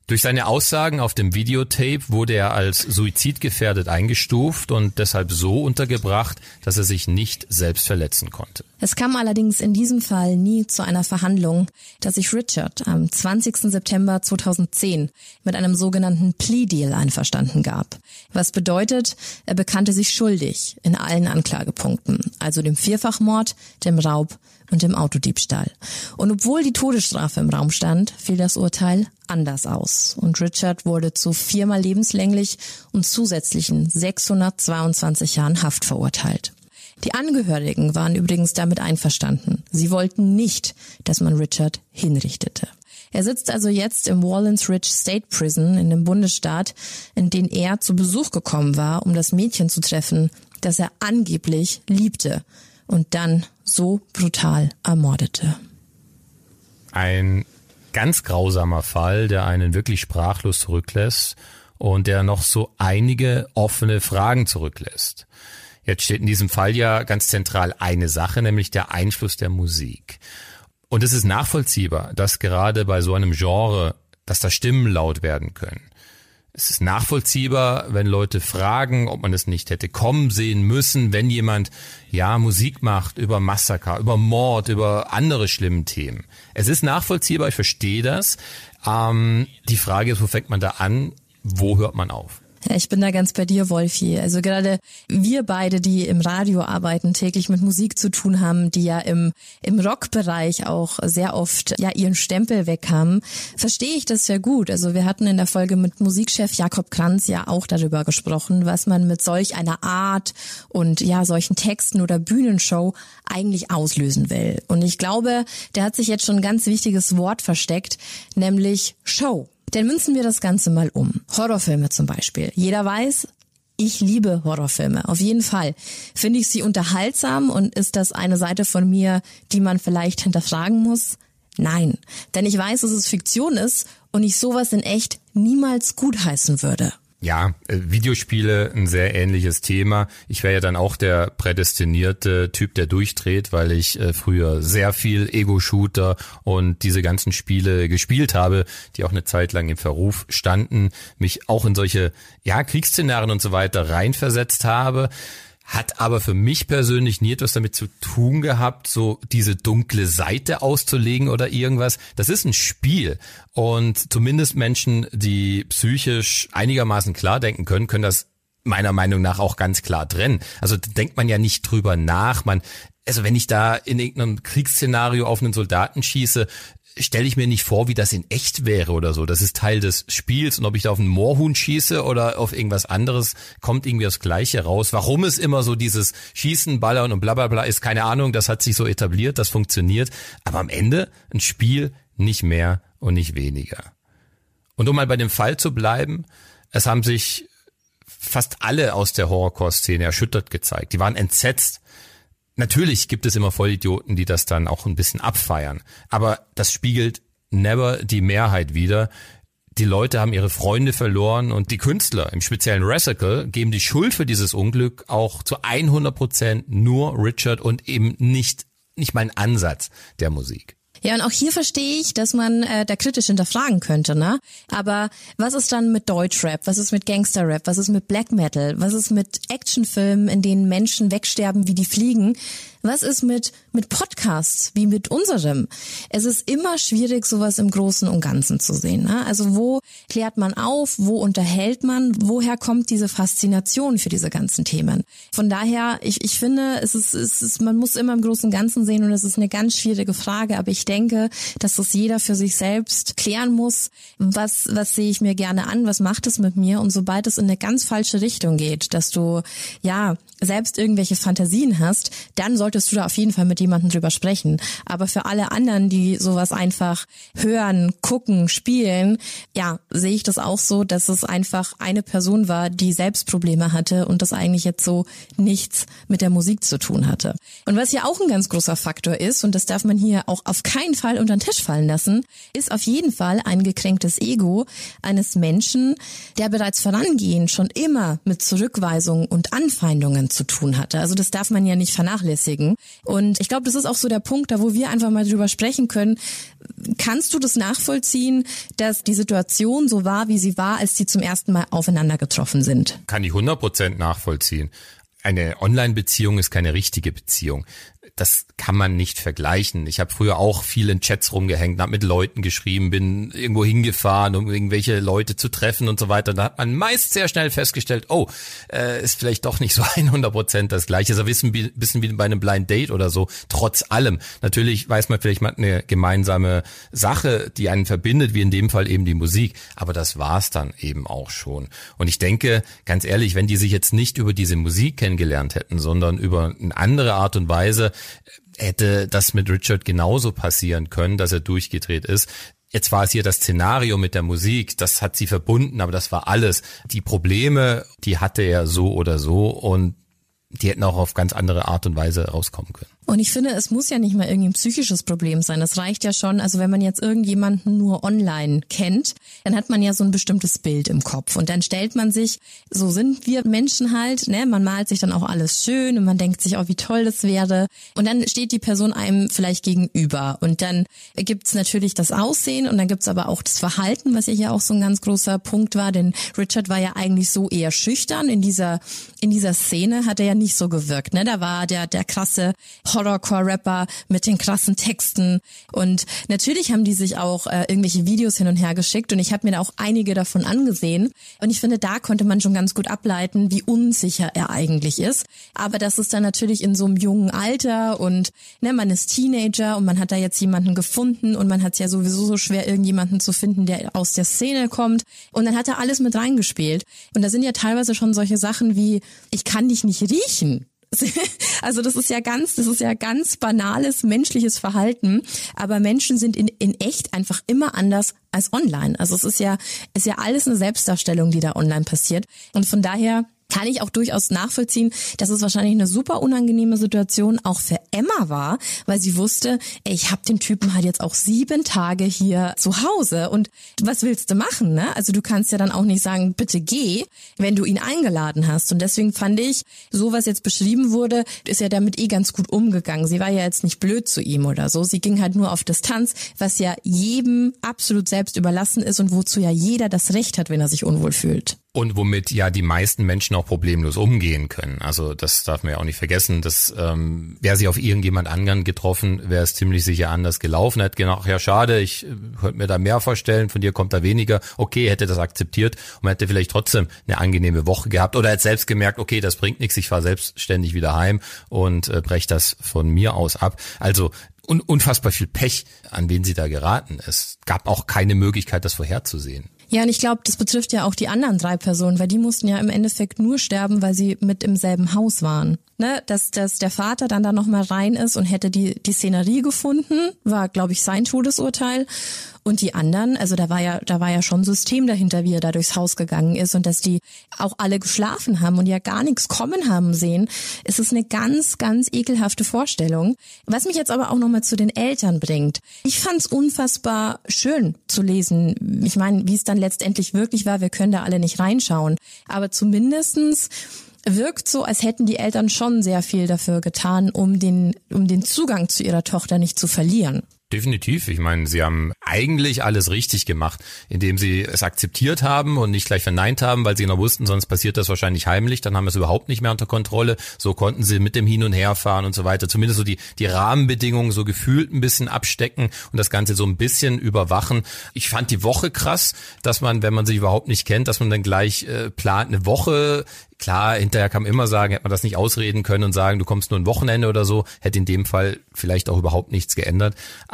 Durch seine Aussagen auf dem Videotape wurde er als suizidgefährdet eingestuft und deshalb so untergebracht, dass er sich nicht selbst verletzen konnte. Es kam allerdings in diesem Fall nie zu einer Verhandlung, da sich Richard am 20. September 2010 mit einem sogenannten Plea Deal einverstanden gab. Was bedeutet, er bekannte sich schuldig in allen Anklagepunkten, also dem Vierfachmord, dem Raub und dem Autodiebstahl. Und obwohl die Todesstrafe im Raum stand, fiel das Urteil anders aus. Und Richard wurde zu 4-mal lebenslänglich und zusätzlichen 622 Jahren Haft verurteilt. Die Angehörigen waren übrigens damit einverstanden. Sie wollten nicht, dass man Richard hinrichtete. Er sitzt also jetzt im Wallens Ridge State Prison in dem Bundesstaat, in den er zu Besuch gekommen war, um das Mädchen zu treffen, das er angeblich liebte und dann so brutal ermordete. Ein ganz grausamer Fall, der einen wirklich sprachlos zurücklässt und der noch so einige offene Fragen zurücklässt. Jetzt steht in diesem Fall ja ganz zentral eine Sache, nämlich der Einfluss der Musik. Und es ist nachvollziehbar, dass gerade bei so einem Genre, dass da Stimmen laut werden können. Es ist nachvollziehbar, wenn Leute fragen, ob man es nicht hätte kommen sehen müssen, wenn jemand Musik macht über Massaker, über Mord, über andere schlimme Themen. Es ist nachvollziehbar, ich verstehe das. Die Frage ist, wo fängt man da an, wo hört man auf? Ja, ich bin da ganz bei dir, Wolfi. Also gerade wir beide, die im Radio arbeiten, täglich mit Musik zu tun haben, die ja im Rockbereich auch sehr oft ihren Stempel weg haben, verstehe ich das sehr gut. Also wir hatten in der Folge mit Musikchef Jakob Kranz ja auch darüber gesprochen, was man mit solch einer Art und solchen Texten oder Bühnenshow eigentlich auslösen will. Und ich glaube, der hat sich jetzt schon ein ganz wichtiges Wort versteckt, nämlich Show. Denn münzen wir das Ganze mal um. Horrorfilme zum Beispiel. Jeder weiß, ich liebe Horrorfilme. Auf jeden Fall. Finde ich sie unterhaltsam und ist das eine Seite von mir, die man vielleicht hinterfragen muss? Nein. Denn ich weiß, dass es Fiktion ist und ich sowas in echt niemals gutheißen würde. Ja, Videospiele, ein sehr ähnliches Thema. Ich wäre ja dann auch der prädestinierte Typ, der durchdreht, weil ich früher sehr viel Ego-Shooter und diese ganzen Spiele gespielt habe, die auch eine Zeit lang im Verruf standen, mich auch in solche Kriegsszenarien und so weiter reinversetzt habe. Hat aber für mich persönlich nie etwas damit zu tun gehabt, so diese dunkle Seite auszulegen oder irgendwas. Das ist ein Spiel und zumindest Menschen, die psychisch einigermaßen klar denken können, können das meiner Meinung nach auch ganz klar trennen. Also denkt man ja nicht drüber nach. Also wenn ich da in irgendeinem Kriegsszenario auf einen Soldaten schieße, stelle ich mir nicht vor, wie das in echt wäre oder so. Das ist Teil des Spiels und ob ich da auf einen Moorhuhn schieße oder auf irgendwas anderes, kommt irgendwie das Gleiche raus. Warum es immer so dieses Schießen, Ballern und bla bla bla ist, keine Ahnung, das hat sich so etabliert, das funktioniert. Aber am Ende ein Spiel, nicht mehr und nicht weniger. Und um mal bei dem Fall zu bleiben, es haben sich fast alle aus der Horrorcore-Szene erschüttert gezeigt. Die waren entsetzt. Natürlich gibt es immer Vollidioten, die das dann auch ein bisschen abfeiern. Aber das spiegelt never die Mehrheit wider. Die Leute haben ihre Freunde verloren und die Künstler, im speziellen Razacle, geben die Schuld für dieses Unglück auch zu 100% nur Richard und eben nicht mal einen Ansatz der Musik. Ja, und auch hier verstehe ich, dass man da kritisch hinterfragen könnte, ne? Aber was ist dann mit Deutschrap? Was ist mit Gangsterrap? Was ist mit Black Metal? Was ist mit Actionfilmen, in denen Menschen wegsterben wie die Fliegen? Was ist mit Podcasts, wie mit unserem? Es ist immer schwierig, sowas im Großen und Ganzen zu sehen, ne? Also wo klärt man auf? Wo unterhält man? Woher kommt diese Faszination für diese ganzen Themen? Von daher, ich finde, es ist, man muss immer im Großen und Ganzen sehen und es ist eine ganz schwierige Frage, aber ich denke, dass das jeder für sich selbst klären muss. Was sehe ich mir gerne an? Was macht es mit mir? Und sobald es in eine ganz falsche Richtung geht, dass du, selbst irgendwelche Fantasien hast, dann solltest du da auf jeden Fall mit jemandem drüber sprechen. Aber für alle anderen, die sowas einfach hören, gucken, spielen, sehe ich das auch so, dass es einfach eine Person war, die selbst Probleme hatte und das eigentlich jetzt so nichts mit der Musik zu tun hatte. Und was ja auch ein ganz großer Faktor ist, und das darf man hier auch auf keinen Fall unter den Tisch fallen lassen, ist auf jeden Fall ein gekränktes Ego eines Menschen, der bereits vorangehend schon immer mit Zurückweisungen und Anfeindungen zu tun hatte. Also das darf man ja nicht vernachlässigen. beschäftigen. Und ich glaube, das ist auch so der Punkt, da wo wir einfach mal drüber sprechen können. Kannst du das nachvollziehen, dass die Situation so war, wie sie war, als die zum ersten Mal aufeinander getroffen sind? Kann ich 100% nachvollziehen. Eine Online-Beziehung ist keine richtige Beziehung. Das kann man nicht vergleichen. Ich habe früher auch viel in Chats rumgehängt, habe mit Leuten geschrieben, bin irgendwo hingefahren, um irgendwelche Leute zu treffen und so weiter. Da hat man meist sehr schnell festgestellt, ist vielleicht doch nicht so 100% das Gleiche. Ist ein bisschen wie bei einem Blind Date oder so. Trotz allem. Natürlich weiß man vielleicht mal eine gemeinsame Sache, die einen verbindet, wie in dem Fall eben die Musik. Aber das war's dann eben auch schon. Und ich denke, ganz ehrlich, wenn die sich jetzt nicht über diese Musik kennengelernt hätten, sondern über eine andere Art und Weise, hätte das mit Richard genauso passieren können, dass er durchgedreht ist. Jetzt war es hier das Szenario mit der Musik, das hat sie verbunden, aber das war alles. Die Probleme, die hatte er so oder so und die hätten auch auf ganz andere Art und Weise rauskommen können. Und ich finde, es muss ja nicht mal irgendwie ein psychisches Problem sein. Das reicht ja schon, also wenn man jetzt irgendjemanden nur online kennt, dann hat man ja so ein bestimmtes Bild im Kopf. Und dann stellt man sich, so sind wir Menschen halt, ne, man malt sich dann auch alles schön und man denkt sich, wie toll das wäre. Und dann steht die Person einem vielleicht gegenüber. Und dann gibt's natürlich das Aussehen und dann gibt's aber auch das Verhalten, was ja hier auch so ein ganz großer Punkt war. Denn Richard war ja eigentlich so eher schüchtern. In dieser Szene hat er ja nicht so gewirkt, ne? Da war der krasse Horrorcore-Rapper mit den krassen Texten und natürlich haben die sich auch irgendwelche Videos hin und her geschickt und ich habe mir da auch einige davon angesehen und ich finde, da konnte man schon ganz gut ableiten, wie unsicher er eigentlich ist, aber das ist dann natürlich in so einem jungen Alter und ne, man ist Teenager und man hat da jetzt jemanden gefunden und man hat es ja sowieso so schwer, irgendjemanden zu finden, der aus der Szene kommt und dann hat er alles mit reingespielt und da sind ja teilweise schon solche Sachen wie, ich kann dich nicht riechen. Also das ist ja ganz banales menschliches Verhalten, aber Menschen sind in echt einfach immer anders als online. Also es ist ja alles eine Selbstdarstellung, die da online passiert und von daher kann ich auch durchaus nachvollziehen, dass es wahrscheinlich eine super unangenehme Situation auch für Emma war, weil sie wusste, ich habe den Typen halt jetzt auch 7 Tage hier zu Hause und was willst du machen, ne? Also du kannst ja dann auch nicht sagen, bitte geh, wenn du ihn eingeladen hast und deswegen fand ich, so was jetzt beschrieben wurde, ist ja damit ganz gut umgegangen. Sie war ja jetzt nicht blöd zu ihm oder so, sie ging halt nur auf Distanz, was ja jedem absolut selbst überlassen ist und wozu ja jeder das Recht hat, wenn er sich unwohl fühlt. Und womit ja die meisten Menschen auch problemlos umgehen können. Also das darf man ja auch nicht vergessen. Dass wäre sie auf irgendjemand anderen getroffen, wäre es ziemlich sicher anders gelaufen. Hätte gedacht, ja schade, ich könnte mir da mehr vorstellen, von dir kommt da weniger. Okay, hätte das akzeptiert und man hätte vielleicht trotzdem eine angenehme Woche gehabt. Oder hätte selbst gemerkt, okay, das bringt nichts, ich fahre selbstständig wieder heim und breche das von mir aus ab. Also unfassbar viel Pech, an wen sie da geraten ist. Gab auch keine Möglichkeit, das vorherzusehen. Ja, und ich glaube, das betrifft ja auch die anderen 3 Personen, weil die mussten ja im Endeffekt nur sterben, weil sie mit im selben Haus waren. Ne, dass der Vater dann da nochmal rein ist und hätte die Szenerie gefunden, war, glaube ich, sein Todesurteil. Und die anderen, also da war ja schon System dahinter, wie er da durchs Haus gegangen ist und dass die auch alle geschlafen haben und ja gar nichts kommen haben sehen, ist es eine ganz, ganz ekelhafte Vorstellung. Was mich jetzt aber auch nochmal zu den Eltern bringt. Ich fand's unfassbar schön zu lesen. Ich meine, wie es dann letztendlich wirklich war, wir können da alle nicht reinschauen. Aber zumindestens wirkt so, als hätten die Eltern schon sehr viel dafür getan, um den Zugang zu ihrer Tochter nicht zu verlieren. Definitiv. Ich meine, sie haben eigentlich alles richtig gemacht, indem sie es akzeptiert haben und nicht gleich verneint haben, weil sie genau wussten, sonst passiert das wahrscheinlich heimlich. Dann haben wir es überhaupt nicht mehr unter Kontrolle. So konnten sie mit dem Hin- und Herfahren und so weiter zumindest so die Rahmenbedingungen so gefühlt ein bisschen abstecken und das Ganze so ein bisschen überwachen. Ich fand die Woche krass, dass man, wenn man sich überhaupt nicht kennt, dass man dann gleich plant, eine Woche. Klar, hinterher kann man immer sagen, hätte man das nicht ausreden können und sagen, du kommst nur ein Wochenende oder so, hätte in dem Fall vielleicht auch überhaupt nichts geändert.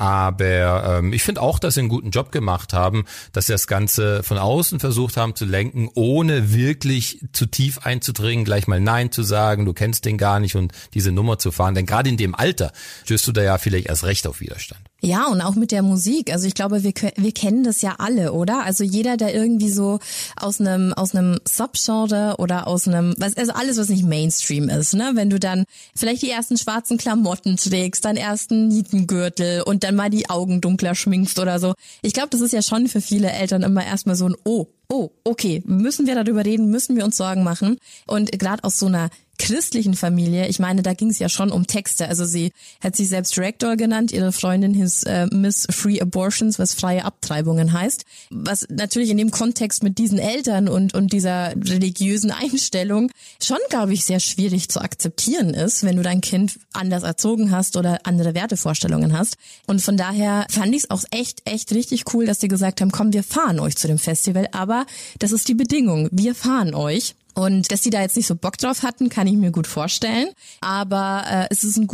Aber ich finde auch, dass sie einen guten Job gemacht haben, dass sie das Ganze von außen versucht haben zu lenken, ohne wirklich zu tief einzudringen, gleich mal Nein zu sagen, du kennst den gar nicht und diese Nummer zu fahren. Denn gerade in dem Alter stößt du da ja vielleicht erst recht auf Widerstand. Ja, und auch mit der Musik. Also ich glaube, wir kennen das ja alle, oder? Also jeder, der irgendwie so aus einem Subgenre oder aus einem, also alles, was nicht Mainstream ist, ne? Wenn du dann vielleicht die ersten schwarzen Klamotten trägst, deinen ersten Nietengürtel und dann mal die Augen dunkler schminkst oder so. Ich glaube, das ist ja schon für viele Eltern immer erstmal so ein oh, okay, müssen wir darüber reden, müssen wir uns Sorgen machen. Und gerade aus so einer christlichen Familie, ich meine, da ging es ja schon um Texte. Also sie hat sich selbst Ragdoll genannt, ihre Freundin hieß Miss Free Abortions, was freie Abtreibungen heißt. Was natürlich in dem Kontext mit diesen Eltern und dieser religiösen Einstellung schon, glaube ich, sehr schwierig zu akzeptieren ist, wenn du dein Kind anders erzogen hast oder andere Wertevorstellungen hast. Und von daher fand ich es auch echt richtig cool, dass die gesagt haben, komm, wir fahren euch zu dem Festival, aber das ist die Bedingung, wir fahren euch. Und dass die da jetzt nicht so Bock drauf hatten, kann ich mir gut vorstellen. Aber es ist ein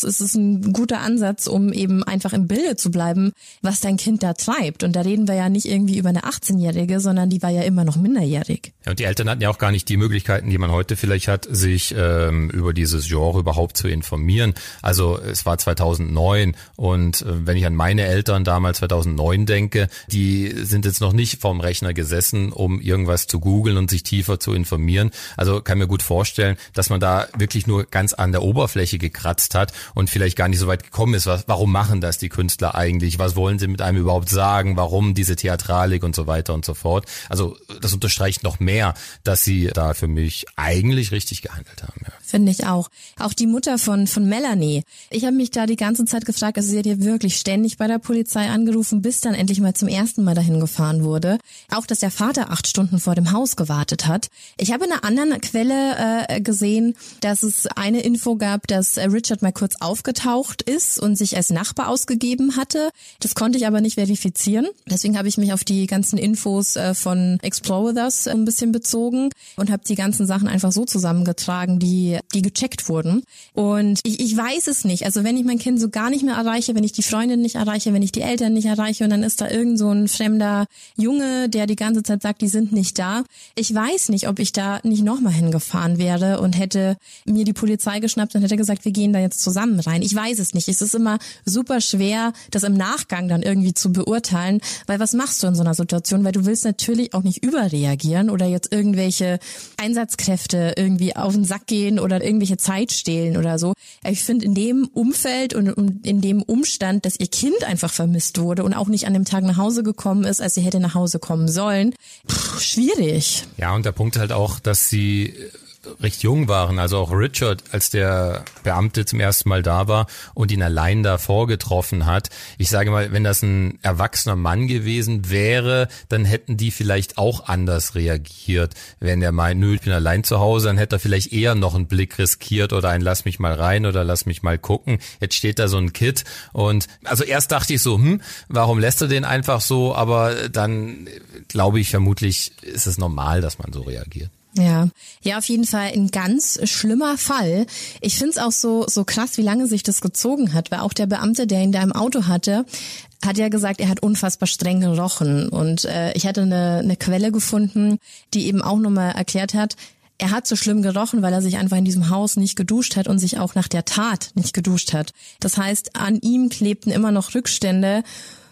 guter Ansatz, um eben einfach im Bilde zu bleiben, was dein Kind da treibt. Und da reden wir ja nicht irgendwie über eine 18-Jährige, sondern die war ja immer noch minderjährig. Ja, und die Eltern hatten ja auch gar nicht die Möglichkeiten, die man heute vielleicht hat, sich über dieses Genre überhaupt zu informieren. Also es war 2009 und wenn ich an meine Eltern damals 2009 denke, die sind jetzt noch nicht vorm Rechner gesessen, um irgendwas zu googeln und sich tiefer zu informieren. Also kann mir gut vorstellen, dass man da wirklich nur ganz an der Oberfläche gekratzt hat und vielleicht gar nicht so weit gekommen ist. Warum machen das die Künstler eigentlich? Was wollen sie mit einem überhaupt sagen? Warum diese Theatralik und so weiter und so fort? Also das unterstreicht noch mehr, dass sie da für mich eigentlich richtig gehandelt haben. Ja. Finde ich auch. Auch die Mutter von Melanie. Ich habe mich da die ganze Zeit gefragt, also sie hat ja wirklich ständig bei der Polizei angerufen, bis dann endlich mal zum ersten Mal dahin gefahren wurde. Auch, dass der Vater 8 Stunden vor dem Haus gewartet hat. Ich habe in einer anderen Quelle gesehen, dass es eine Info gab, dass Richard mal kurz aufgetaucht ist und sich als Nachbar ausgegeben hatte. Das konnte ich aber nicht verifizieren. Deswegen habe ich mich auf die ganzen Infos von Explore With Us ein bisschen bezogen und habe die ganzen Sachen einfach so zusammengetragen, die gecheckt wurden. Und ich weiß es nicht. Also wenn ich mein Kind so gar nicht mehr erreiche, wenn ich die Freundin nicht erreiche, wenn ich die Eltern nicht erreiche und dann ist da irgend so ein fremder Junge, der die ganze Zeit sagt, die sind nicht da. Ich weiß nicht, ob ich da nicht nochmal hingefahren wäre und hätte mir die Polizei geschnappt und hätte gesagt, wir gehen da jetzt zusammen rein. Ich weiß es nicht. Es ist immer super schwer, das im Nachgang dann irgendwie zu beurteilen, weil was machst du in so einer Situation? Weil du willst natürlich auch nicht überreagieren oder jetzt irgendwelche Einsatzkräfte irgendwie auf den Sack gehen oder irgendwelche Zeit stehlen oder so. Ich finde in dem Umfeld und in dem Umstand, dass ihr Kind einfach vermisst wurde und auch nicht an dem Tag nach Hause gekommen ist, als sie hätte nach Hause kommen sollen, schwierig. Ja, und der Punkt halt auch, dass sie recht jung waren, also auch Richard, als der Beamte zum ersten Mal da war und ihn allein da vorgetroffen hat. Ich sage mal, wenn das ein erwachsener Mann gewesen wäre, dann hätten die vielleicht auch anders reagiert. Wenn er meint, nö, ich bin allein zu Hause, dann hätte er vielleicht eher noch einen Blick riskiert oder ein lass mich mal rein oder lass mich mal gucken. Jetzt steht da so ein Kid und also erst dachte ich so, warum lässt er den einfach so? Aber dann glaube ich, vermutlich ist es normal, dass man so reagiert. Ja, auf jeden Fall ein ganz schlimmer Fall. Ich find's auch so krass, wie lange sich das gezogen hat, weil auch der Beamte, der ihn da im Auto hatte, hat ja gesagt, er hat unfassbar streng gerochen. Und ich hatte eine Quelle gefunden, die eben auch nochmal erklärt hat, er hat so schlimm gerochen, weil er sich einfach in diesem Haus nicht geduscht hat und sich auch nach der Tat nicht geduscht hat. Das heißt, an ihm klebten immer noch Rückstände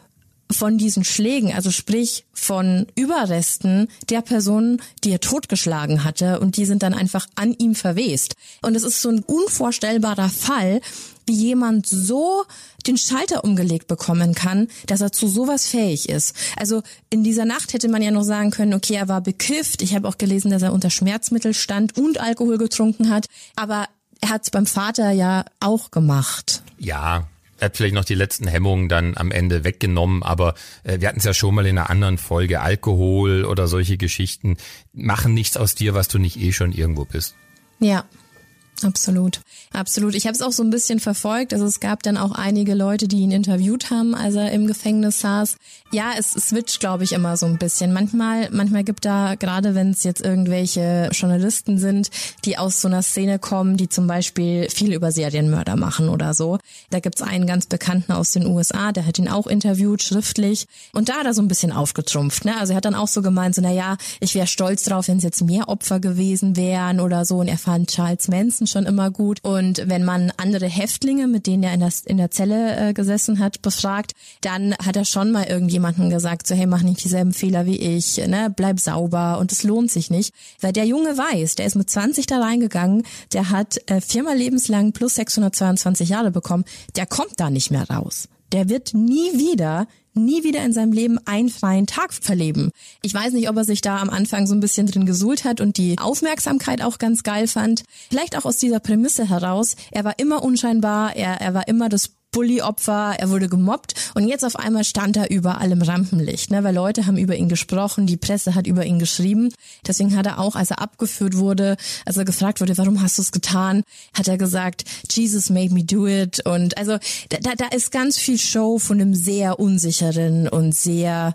von diesen Schlägen, also sprich von Überresten der Person, die er totgeschlagen hatte, und die sind dann einfach an ihm verwest. Und es ist so ein unvorstellbarer Fall, wie jemand so den Schalter umgelegt bekommen kann, dass er zu sowas fähig ist. Also in dieser Nacht hätte man ja noch sagen können, okay, er war bekifft. Ich habe auch gelesen, dass er unter Schmerzmittel stand und Alkohol getrunken hat. Aber er hat es beim Vater ja auch gemacht. Ja. Er hat vielleicht noch die letzten Hemmungen dann am Ende weggenommen, aber wir hatten es ja schon mal in einer anderen Folge, Alkohol oder solche Geschichten machen nichts aus dir, was du nicht schon irgendwo bist. Ja, absolut. Ich habe es auch so ein bisschen verfolgt. Also es gab dann auch einige Leute, die ihn interviewt haben, als er im Gefängnis saß. Ja, es switcht, glaube ich, immer so ein bisschen. Manchmal gibt da, gerade wenn es jetzt irgendwelche Journalisten sind, die aus so einer Szene kommen, die zum Beispiel viel über Serienmörder machen oder so. Da gibt's einen ganz Bekannten aus den USA, der hat ihn auch interviewt, schriftlich. Und da hat er so ein bisschen aufgetrumpft. Ne? Also er hat dann auch so gemeint, so ich wäre stolz drauf, wenn es jetzt mehr Opfer gewesen wären oder so. Und er fand Charles Manson schon immer gut. Und wenn man andere Häftlinge, mit denen er in der Zelle gesessen hat, befragt, dann hat er schon mal irgendjemanden gesagt, so hey, mach nicht dieselben Fehler wie ich, ne, bleib sauber, und es lohnt sich nicht. Weil der Junge weiß, der ist mit 20 da reingegangen, der hat 4-mal lebenslang plus 622 Jahre bekommen, der kommt da nicht mehr raus. der wird nie wieder in seinem Leben einen freien Tag verleben. Ich weiß nicht, ob er sich da am Anfang so ein bisschen drin gesuhlt hat und die Aufmerksamkeit auch ganz geil fand. Vielleicht auch aus dieser Prämisse heraus, er war immer unscheinbar, er war immer das Bully-Opfer, er wurde gemobbt und jetzt auf einmal stand er überall im Rampenlicht, ne, weil Leute haben über ihn gesprochen, die Presse hat über ihn geschrieben. Deswegen hat er auch, als er abgeführt wurde, als er gefragt wurde, warum hast du es getan, hat er gesagt, Jesus made me do it. Und also da ist ganz viel Show von einem sehr unsicheren und sehr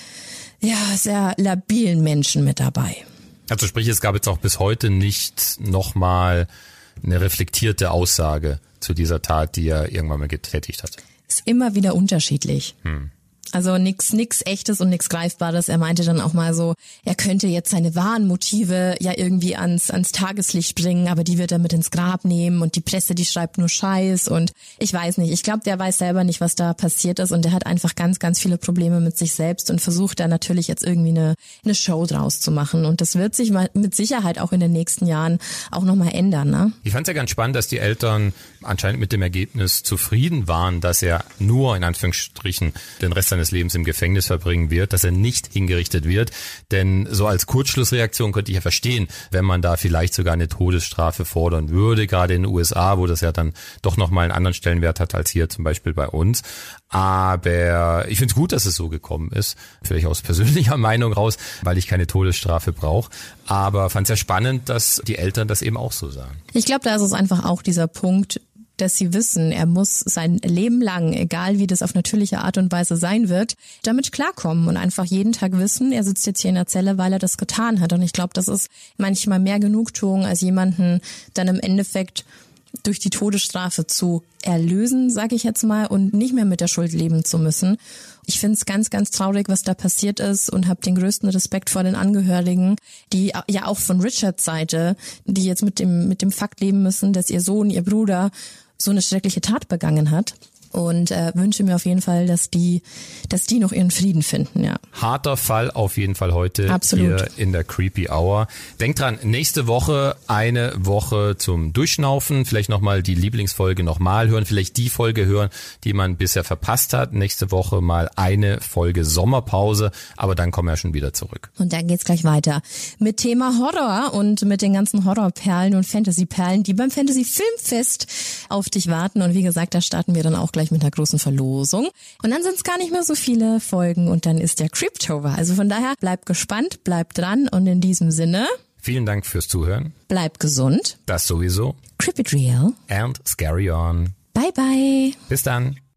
labilen Menschen mit dabei. Also sprich, es gab jetzt auch bis heute nicht nochmal eine reflektierte Aussage zu dieser Tat, die er irgendwann mal getätigt hat. Ist immer wieder unterschiedlich. Also nix Echtes und nix Greifbares. Er meinte dann auch mal so, er könnte jetzt seine wahren Motive ja irgendwie ans Tageslicht bringen, aber die wird er mit ins Grab nehmen und die Presse, die schreibt nur Scheiß und ich weiß nicht. Ich glaube, der weiß selber nicht, was da passiert ist und der hat einfach ganz, ganz viele Probleme mit sich selbst und versucht da natürlich jetzt irgendwie eine Show draus zu machen und das wird sich mit Sicherheit auch in den nächsten Jahren auch nochmal ändern, ne? Ich fand es ja ganz spannend, dass die Eltern anscheinend mit dem Ergebnis zufrieden waren, dass er nur, in Anführungsstrichen, den Rest seines Lebens im Gefängnis verbringen wird, dass er nicht hingerichtet wird. Denn so als Kurzschlussreaktion könnte ich ja verstehen, wenn man da vielleicht sogar eine Todesstrafe fordern würde, gerade in den USA, wo das ja dann doch nochmal einen anderen Stellenwert hat als hier zum Beispiel bei uns. Aber ich finde es gut, dass es so gekommen ist, vielleicht aus persönlicher Meinung raus, weil ich keine Todesstrafe brauche. Aber fand es ja spannend, dass die Eltern das eben auch so sagen. Ich glaube, da ist es einfach auch dieser Punkt, dass sie wissen, er muss sein Leben lang, egal wie das auf natürliche Art und Weise sein wird, damit klarkommen und einfach jeden Tag wissen, er sitzt jetzt hier in der Zelle, weil er das getan hat. Und ich glaube, das ist manchmal mehr Genugtuung, als jemanden dann im Endeffekt durch die Todesstrafe zu erlösen, sage ich jetzt mal, und nicht mehr mit der Schuld leben zu müssen. Ich finde es ganz, ganz traurig, was da passiert ist und habe den größten Respekt vor den Angehörigen, die ja auch von Richards Seite, die jetzt mit dem Fakt leben müssen, dass ihr Sohn, ihr Bruder so eine schreckliche Tat begangen hat. Und wünsche mir auf jeden Fall, dass die noch ihren Frieden finden, ja. Harter Fall auf jeden Fall heute. Absolut. Hier in der Creepy Hour. Denkt dran, nächste Woche eine Woche zum Durchschnaufen, vielleicht nochmal die Lieblingsfolge nochmal hören, vielleicht die Folge hören, die man bisher verpasst hat. Nächste Woche mal eine Folge Sommerpause, aber dann kommen wir schon wieder zurück. Und dann geht's gleich weiter mit Thema Horror und mit den ganzen Horrorperlen und Fantasyperlen, die beim Fantasy Filmfest auf dich warten. Und wie gesagt, da starten wir dann auch gleich mit einer großen Verlosung. Und dann sind es gar nicht mehr so viele Folgen und dann ist der Cryptober. Also von daher, bleibt gespannt, bleibt dran und in diesem Sinne... Vielen Dank fürs Zuhören. Bleibt gesund. Das sowieso. Creep it real. And scary on. Bye bye. Bis dann.